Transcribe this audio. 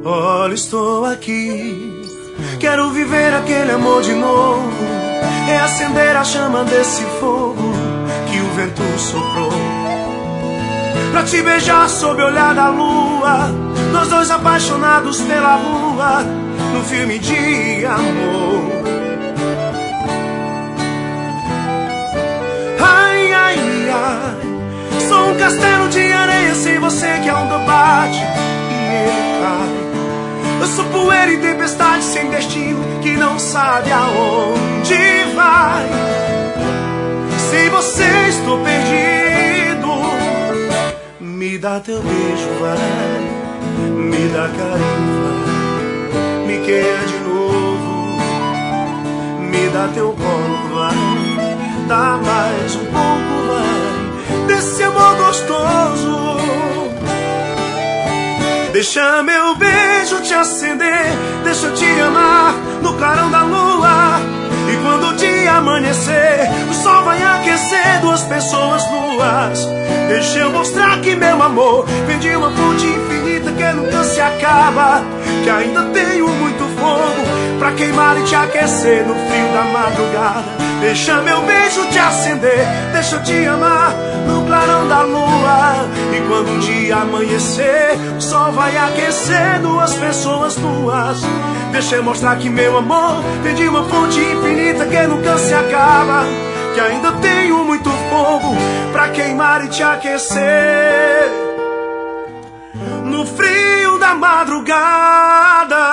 Olha, estou aqui, quero viver aquele amor de novo, reacender a chama desse fogo que o vento soprou, pra te beijar sob o olhar da lua, nós dois apaixonados pela rua, no filme de amor. Ai, ai, ai, sou um castelo de areia sem você, que a onda bate e ele cai. Eu sou poeira e tempestade sem destino, que não sabe aonde vai. Sem você estou perdido. Me dá teu beijo, vai. Me dá carinho, vai. Me quer de novo. Me dá teu colo, vai. Dá mais um pouco, vai. Desse amor gostoso. Deixa meu beijo te acender, deixa eu te amar no clarão da lua. E quando o dia amanhecer, o sol vai aquecer duas pessoas nuas. Deixa eu mostrar que meu amor vem de uma fonte infinita que nunca se acaba, que ainda tenho muito fogo pra queimar e te aquecer no frio da madrugada. Deixa meu beijo te acender, deixa eu te amar no clarão da lua. E quando um dia amanhecer, o sol vai aquecer duas pessoas nuas. Deixa eu mostrar que meu amor vem de uma fonte infinita que nunca se acaba, que ainda tenho muito fogo pra queimar e te aquecer no frio da madrugada.